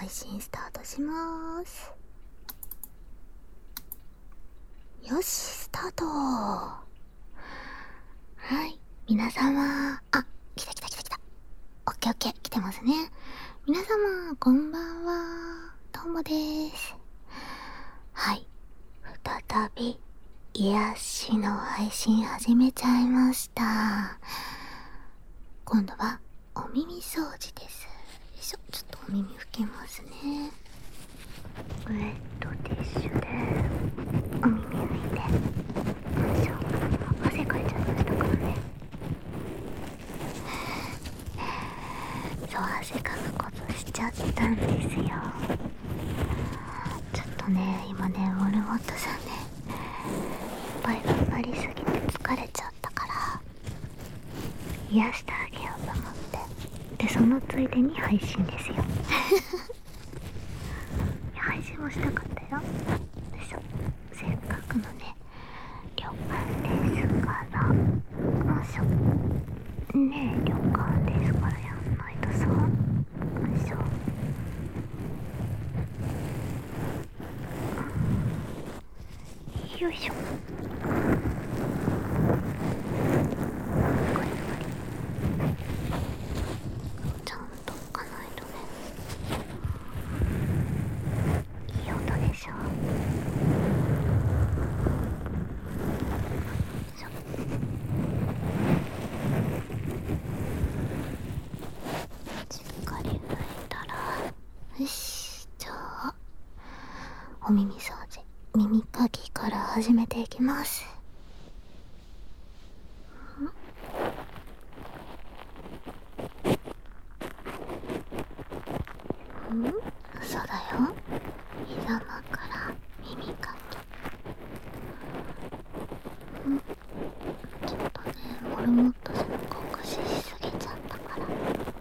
信スタートします。よし、スタート。はい、皆様、来た。オッケー、来てますね。皆様、こんばんは。ともです。はい、再び、癒しの配信始めちゃいました。今度は、お耳掃除です。よいしょ、ちょっとお耳拭きますね。ウェットティッシュでお耳拭いて、よいしょ、汗かいちゃいましたからね。そう、汗かくことしちゃったんですよ。ちょっとね、今ね、モルモットさんね、いっぱい頑張りすぎて疲れちゃったから癒してあげようと思って、でそのついでに配信ですよ。配信もしたかったよ。でしょ、せっかくのね旅館ですからよいしょねえ、旅館ですからやんないとさ。よいしょ、よいしょ、ちゃんと置かないとね。いい音でしょ。しっかり拭いたら、よし、じゃあお耳掃除、耳かきから始めていきます。そうだよ、膝枕、耳かき。ちょっとね、モルモットさん酷使しすぎちゃったから。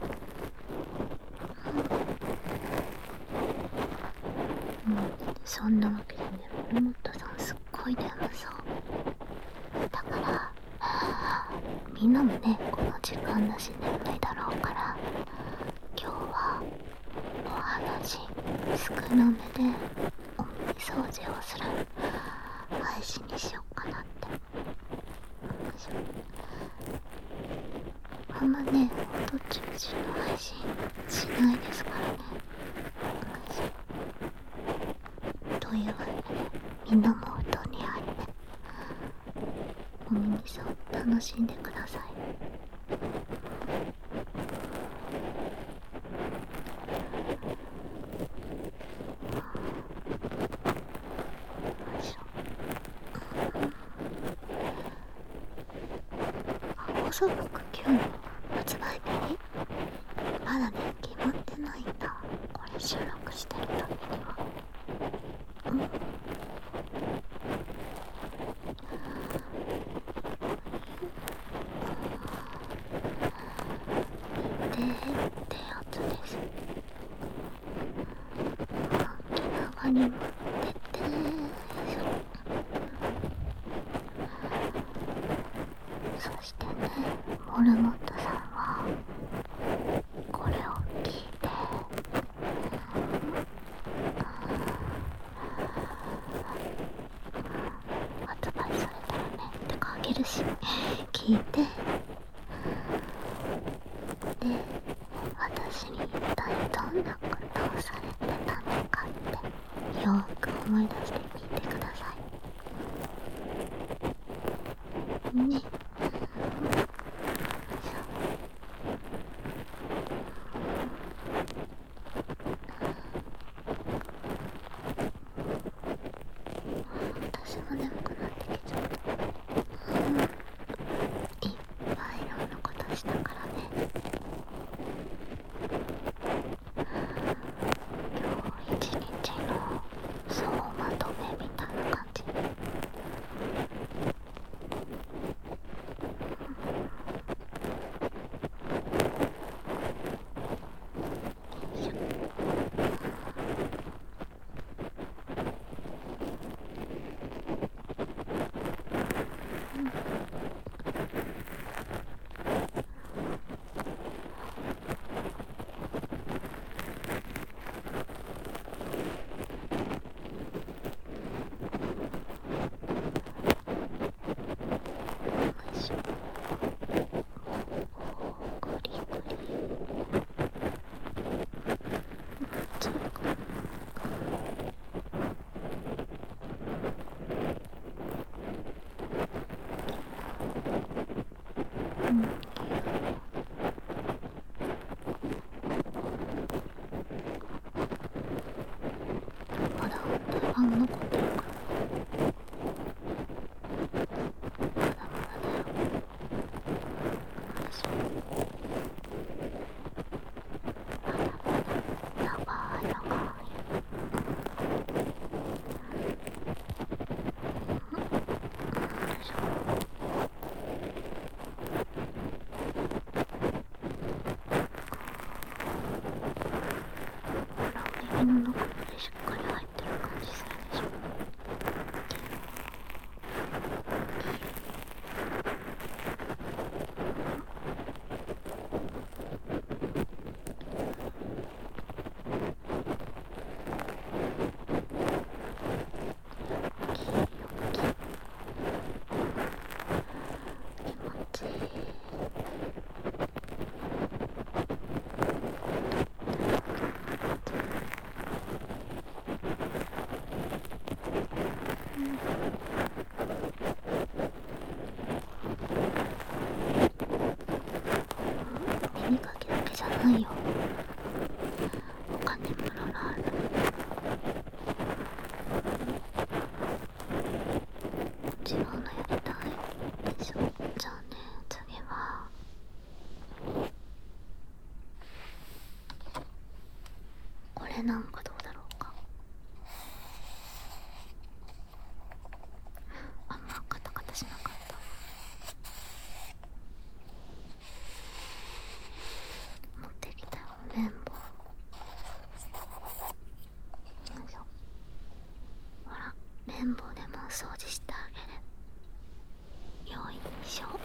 そんなわけでね、モルモットさんすっごい眠そうだから、みんなもね、この時間だし眠いだろうから、今日はお話少なめでお耳掃除をする配信にしようかなって。あんまね、音中心の配信しないですからね。というわけで、みんなもお布団に入ってお耳掃除楽しんでください。放送局9の発売日まだね、決まってないんだ。これ収録してる時には。ってやつです。気長に持ってってそしてね、モルモットさんはこれを聞いて発売されたらね、てかあげるし、聞いて、で私に一体どんなことをされてたのかってよーく思い出して聞いてくださいね。私も眠くなってきちゃった。いっぱいいろんなことしたからね。今日一日の総まとめの中までしっかり入ってる感じするでしょ。耳かきだけじゃないよ。他にもいろいろある。違うのやりたいでしょ。じゃあね、次はこれなんかどうだろうか。あんまカタカタしなかった。持ってきたよ、綿棒。よいしょ。ほら、綿棒でも掃除してあげる。よいしょ。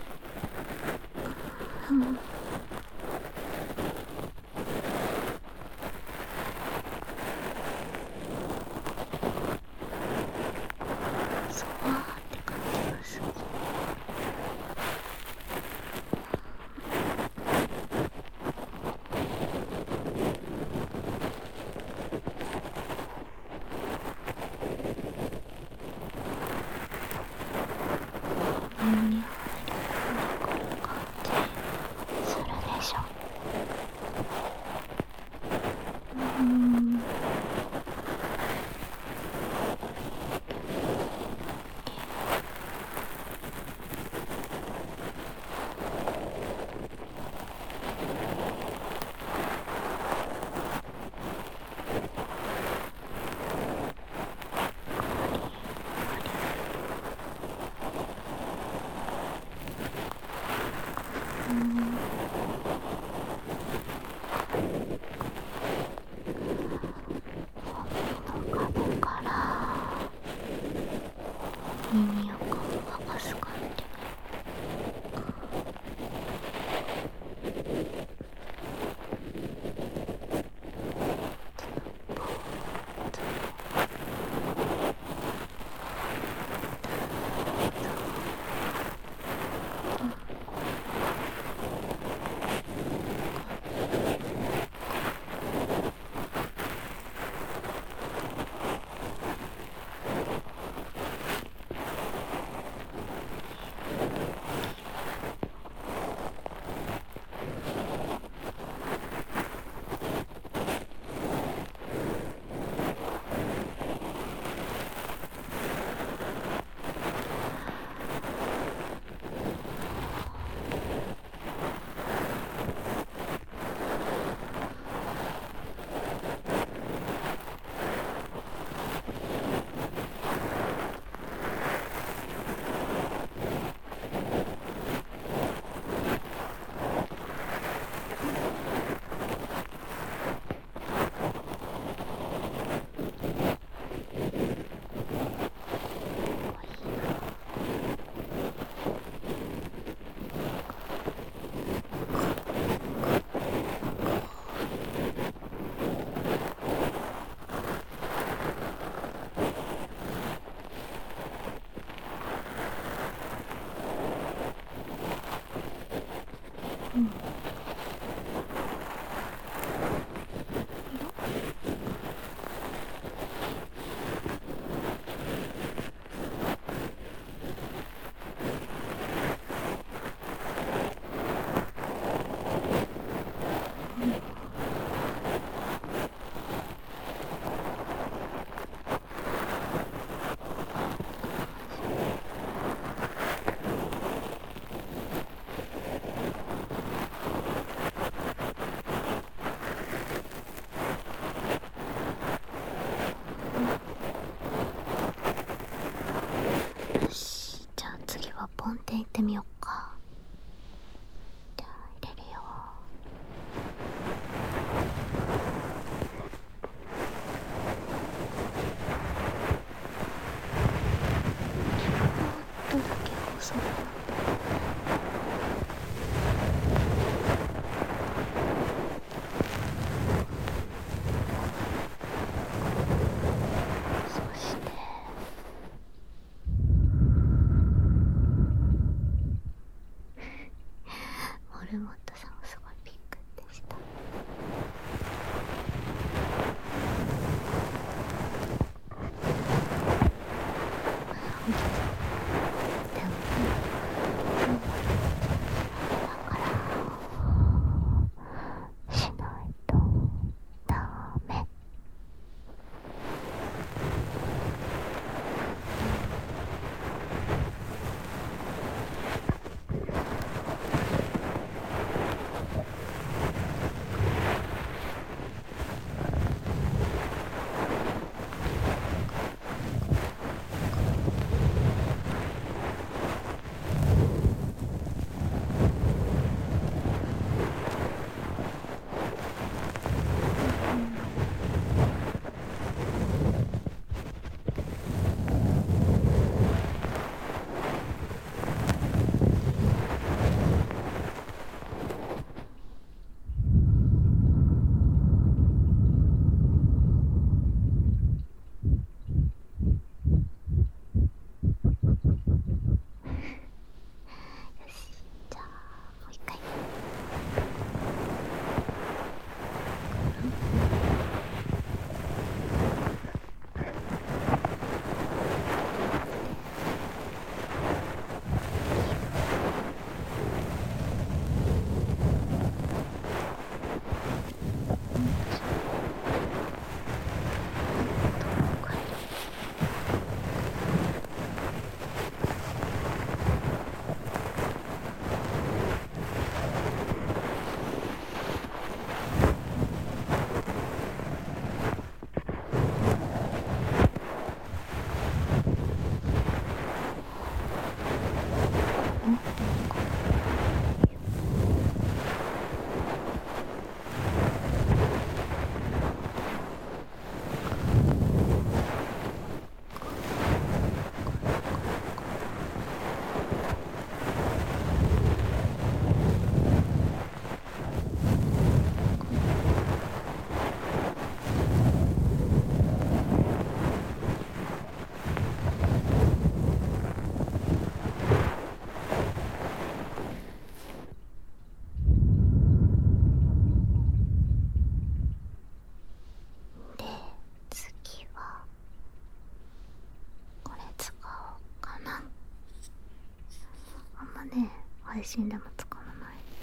死んでも使わない。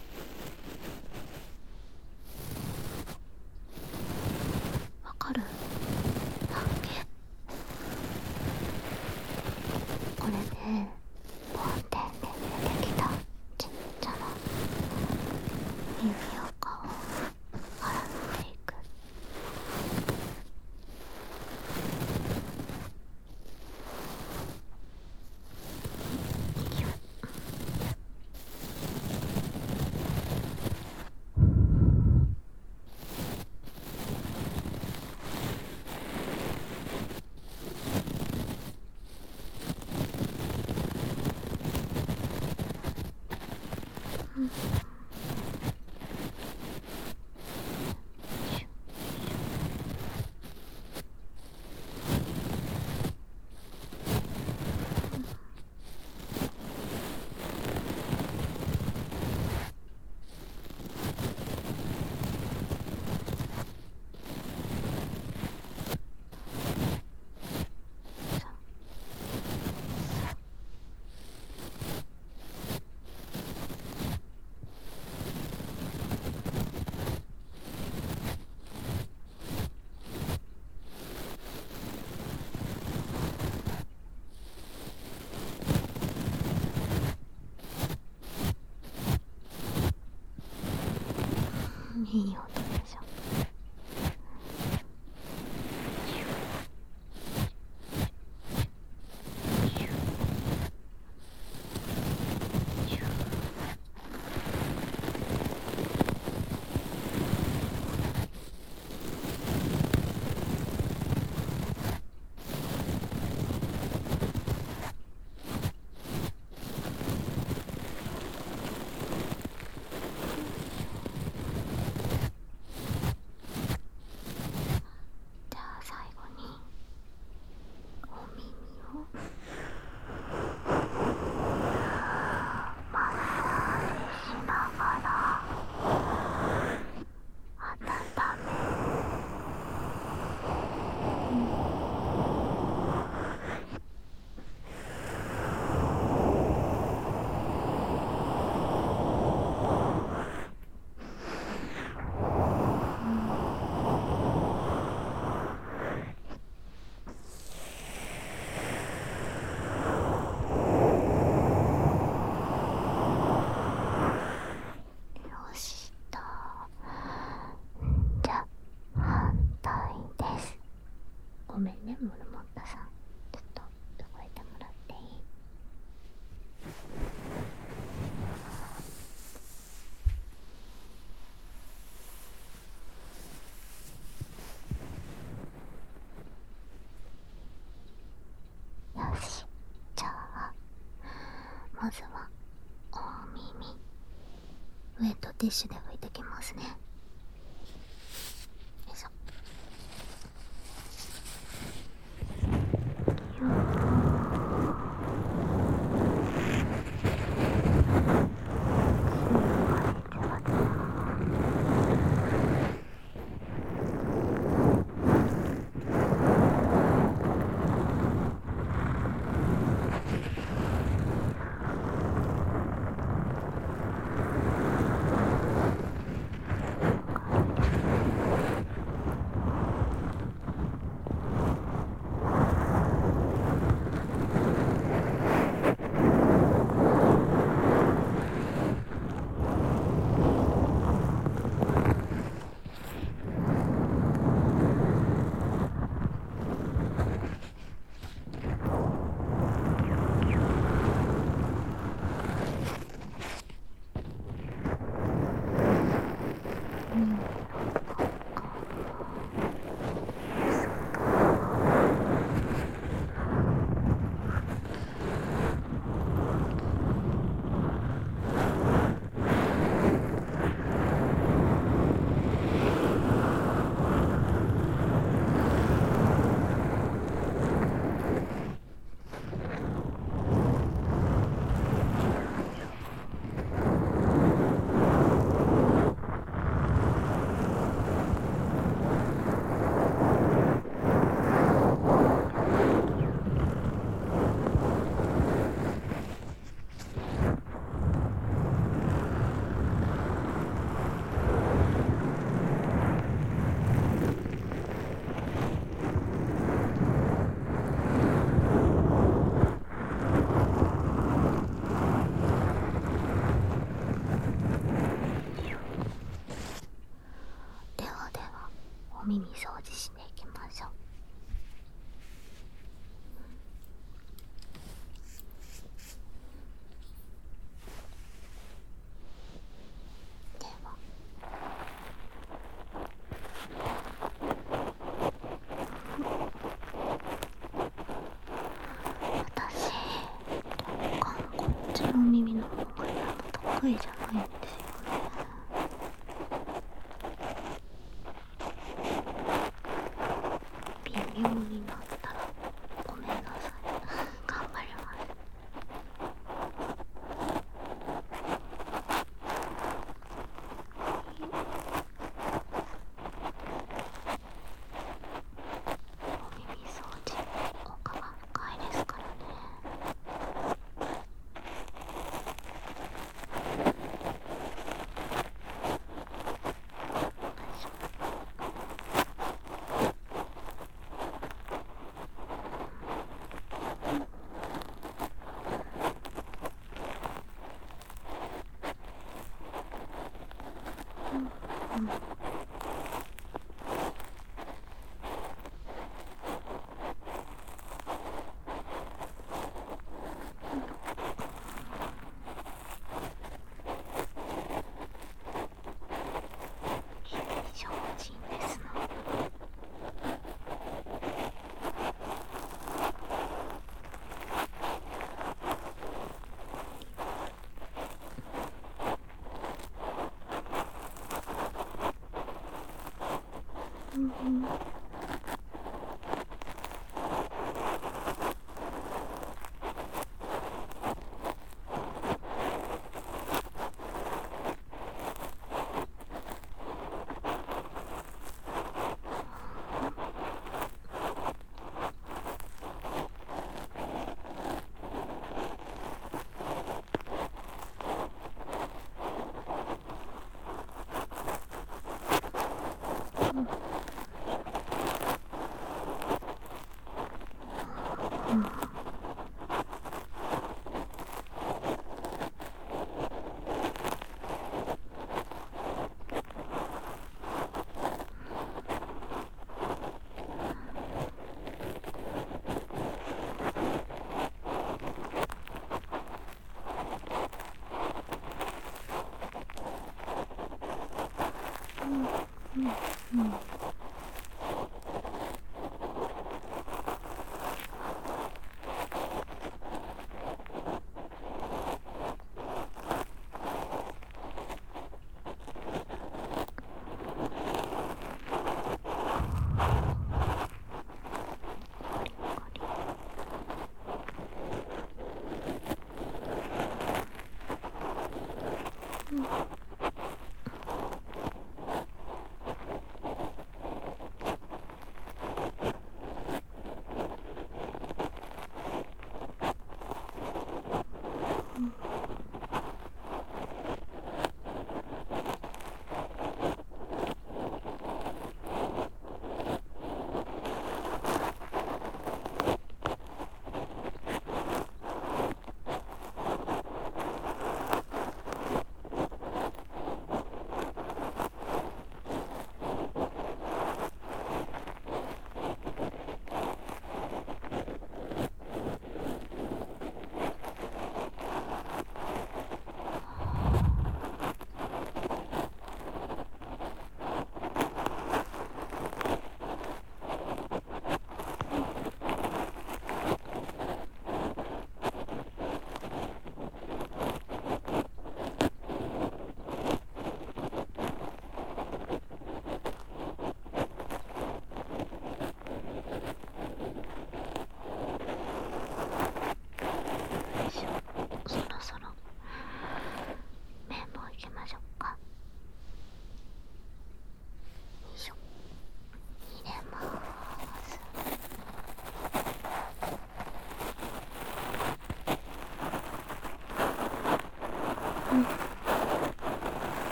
わかる？だっけ？これでポンテンで出てきたちっちゃな耳垢を洗っていく。いい音でしょ。じゃあ最後にお耳をマッサージしながら温めよした。じゃあ反対です。ごめんねモルモッタさん、ちょっとどこいてもらっていい？よし、じゃあまずはお耳ウェットティッシュで拭いてきますね。よいしょ。 耳掃除していきましょう。では私若干こっちの耳の方が得意じゃないんですよね。微妙になったらごめんなさい頑張ります。お耳掃除奥が深いですからね。精進ですの。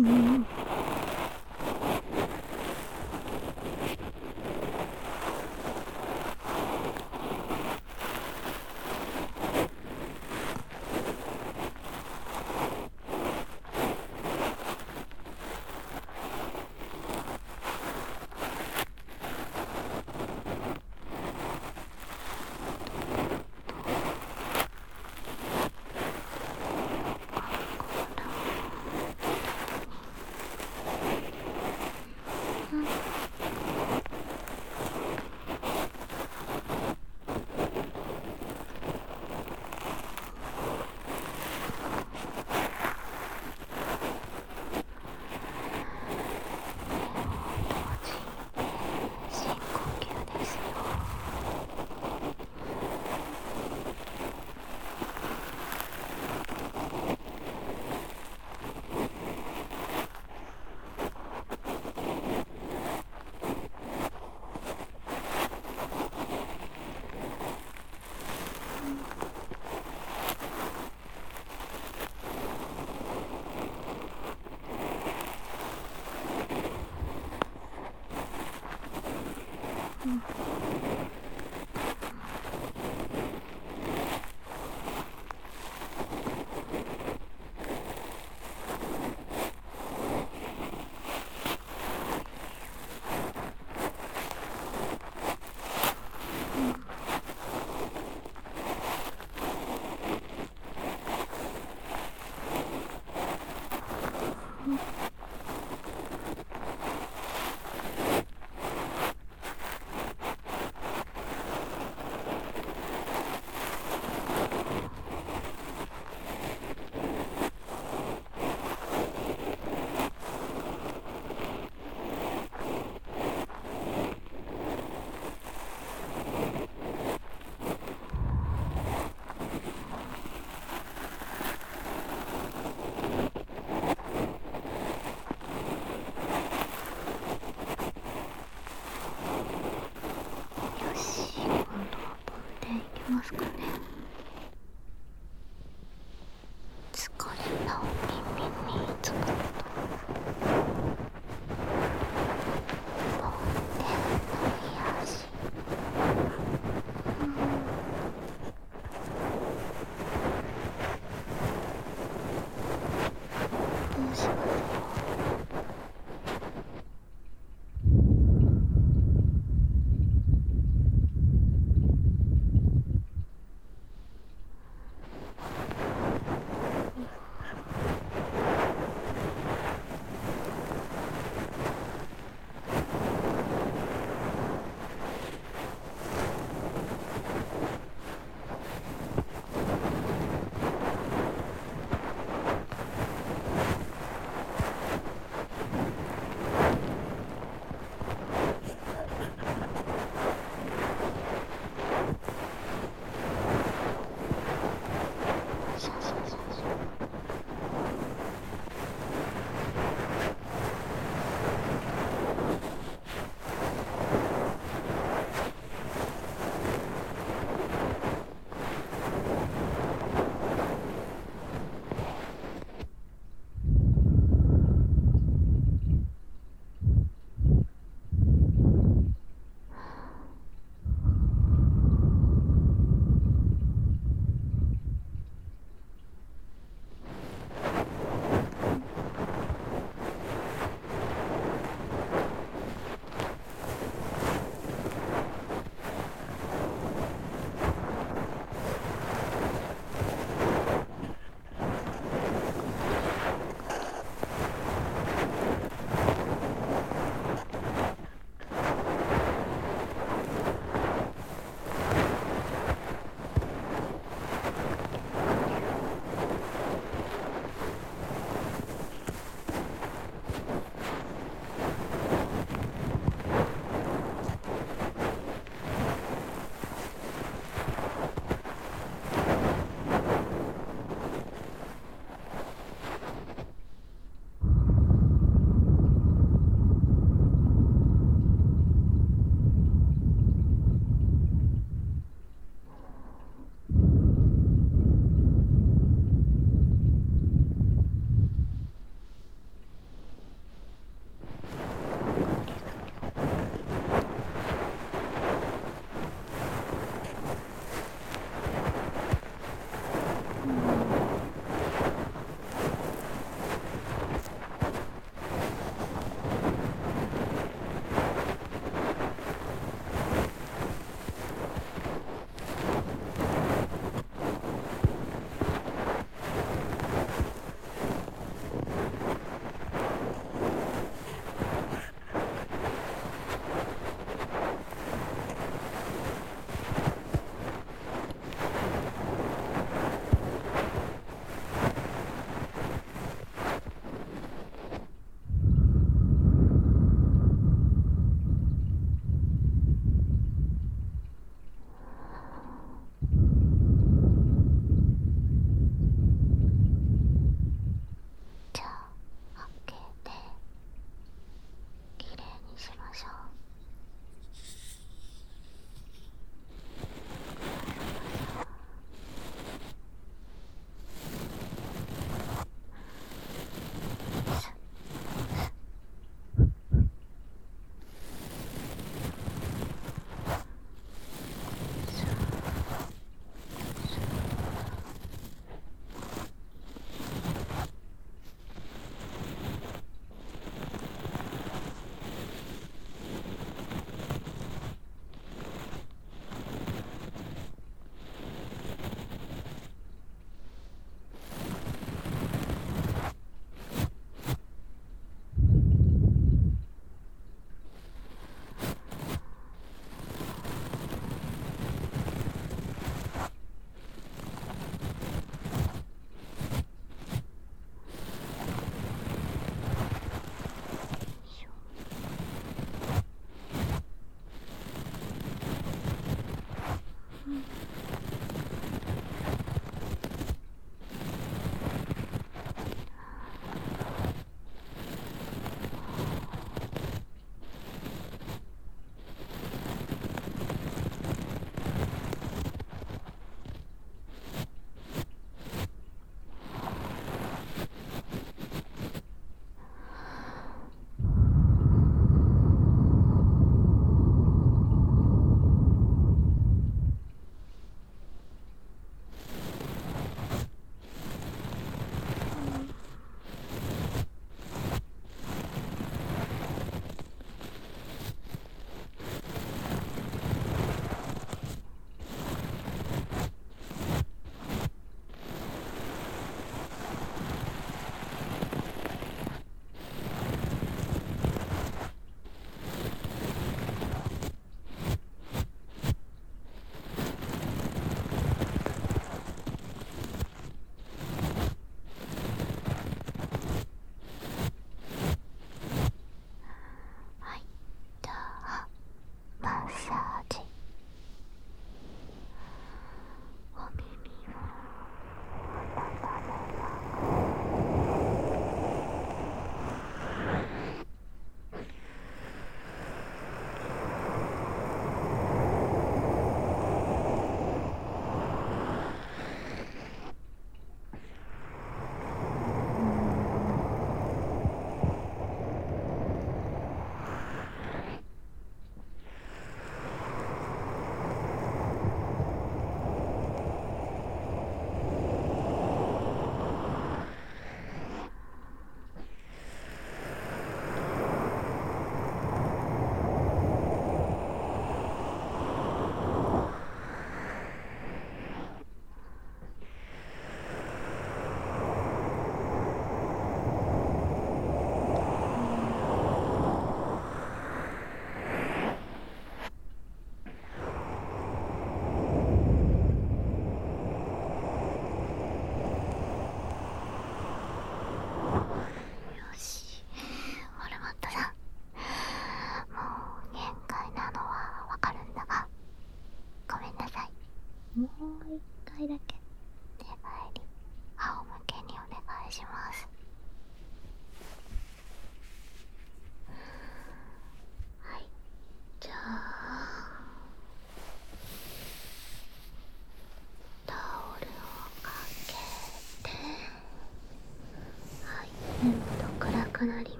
うんうん。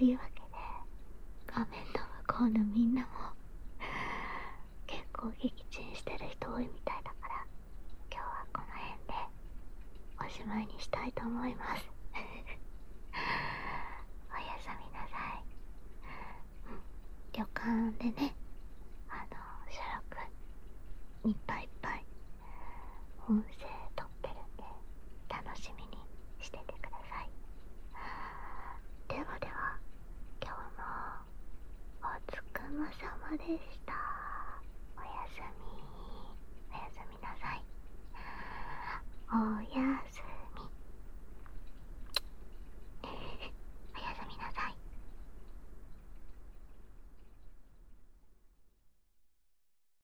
いうわけで、画面の向こうのみんなも結構撃沈してる人多いみたいだから、今日はこの辺でおしまいにしたいと思いますおやすみなさい。旅館でね、シャロくんいっぱいいっぱい温泉